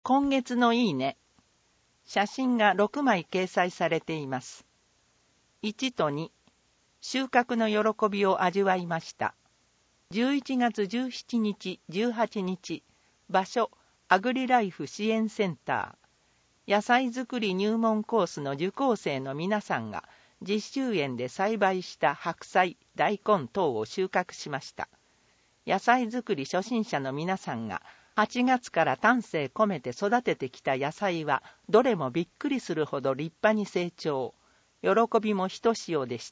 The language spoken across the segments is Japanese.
今月のいいね。写真が6枚掲載されています。1と2、収穫の喜びを味わいました。11月17日、18日、場所、アグリライフ支援センター。野菜作り入門コースの受講生の皆さんが、実習園で栽培した白菜、大根等を収穫しました。野菜作り初心者の皆さんが、8月から丹精込めて育ててきた野菜は、どれもびっくりするほど立派に成長。喜びもひとしおでした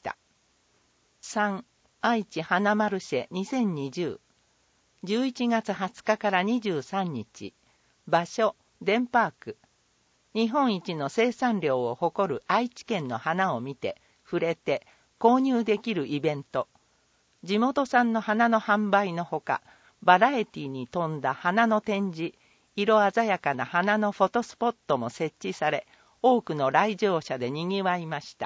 。3、愛知花マルシェ2020。11月20日から23日。場所、デンパーク。日本一の生産量を誇る愛知県の花を見て、触れて、購入できるイベント。地元産の花の販売のほか、バラエティに富んだ花の展示、色鮮やかな花のフォトスポットも設置され、多くの来場者で賑わいました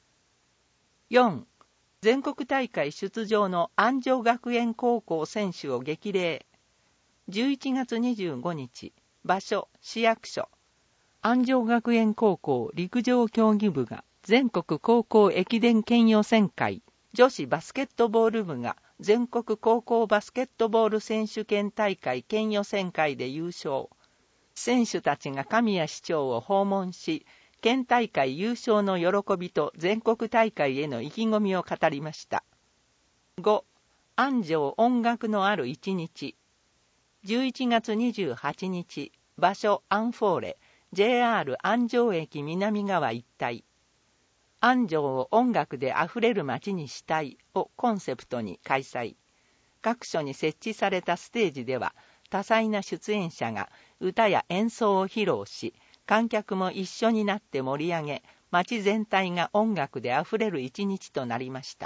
。4. 全国大会出場の安城学園高校選手を激励。11月25日、場所、市役所。安城学園高校陸上競技部が全国高校駅伝県予選会、女子バスケットボール部が全国高校バスケットボール選手権大会県予選会で優勝。選手たちが神谷市長を訪問し、県大会優勝の喜びと全国大会への意気込みを語りました。5. 安城音楽のある一日。11月28日、場所アンフォーレ、JR 安城駅南側一帯。安城を音楽であふれる街にしたいをコンセプトに開催。各所に設置されたステージでは、多彩な出演者が歌や演奏を披露し、観客も一緒になって盛り上げ、街全体が音楽であふれる一日となりました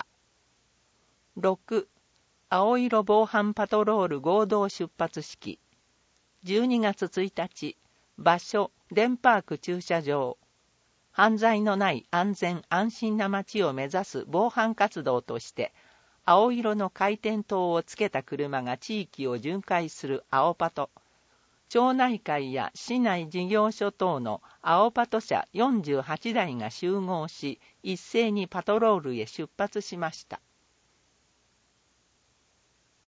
。6. 青色防犯パトロール合同出発式。12月1日、場所、デンパーク駐車場。犯罪のない安全安心な街を目指す防犯活動として、青色の回転灯をつけた車が地域を巡回する青パト。町内会や市内事業所等の青パト車48台が集合し、一斉にパトロールへ出発しました。